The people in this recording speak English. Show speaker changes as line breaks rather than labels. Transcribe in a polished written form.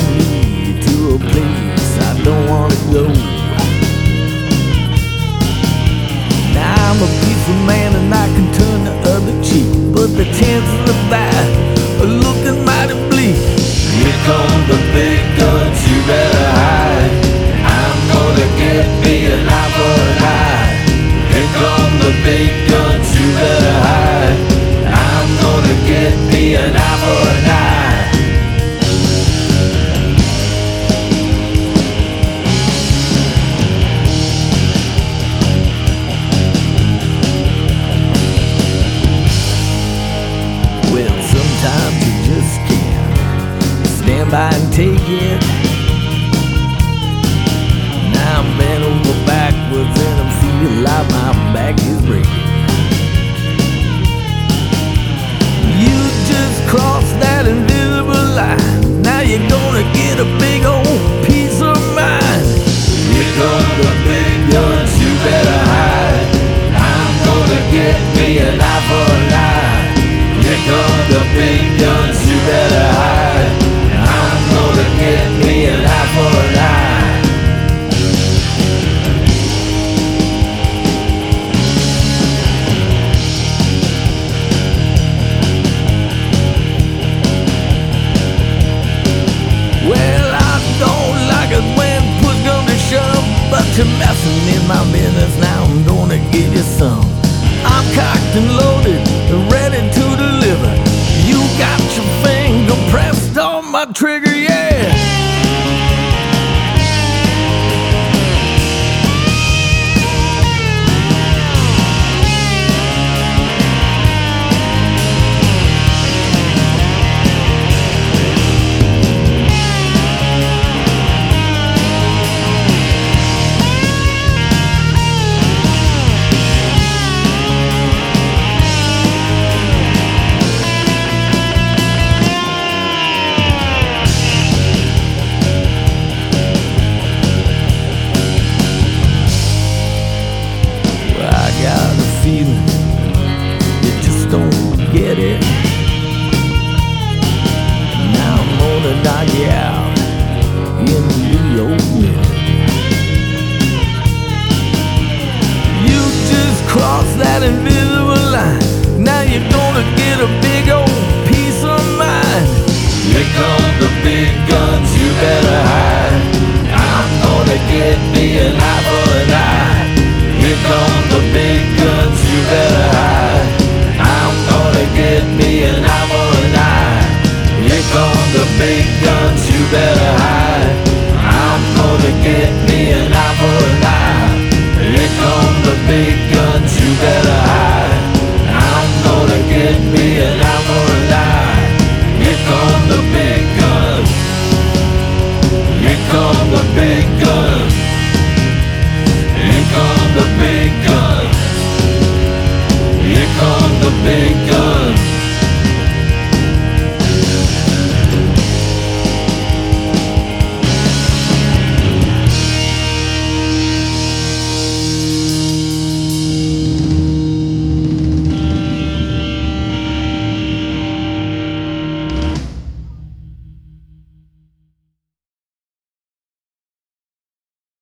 me to a place I don't wanna go. Now I'm a peaceful man and I can turn the other cheek, but the chances of that are looking mighty bleak.
Here come the big guns, you better hide. I'm gonna get me an eye for an eye. Here come the big guns, you better hide. I'm gonna get me an eye for an eye.
Well, sometimes you just can't stand by and take it. Now I'm bent over backwards and I'm feeling like my back is breaking. You just crossed that invisible line. Now you're gonna get a big old piece of mind.
Here come the big guns, you better hide. I'm gonna get me an eye for an eye. Here come the big guns, you better hide. I'm gonna get me an eye for an eye.
Well, I don't like it when push comes to shove, but you're messing in my business now. I'm gonna give you some. I'm cocked and loaded, ready to deliver. You got your finger pressed on my trigger, yeah. Got a feeling you just don't get it. Now I'm gonna knock you out in your minute. You just crossed that invisible line. Now you're gonna get a big old piece of mind.
Here come the big guns, you better hide. I'm gonna get me an eye for an eye. Here come the big guns, you better hide. I'm gonna get me an eye for an eye. Here come the big guns, you better hide. I'm gonna get me an eye for an eye. Here come the big guns, you better hide. I'm gonna get me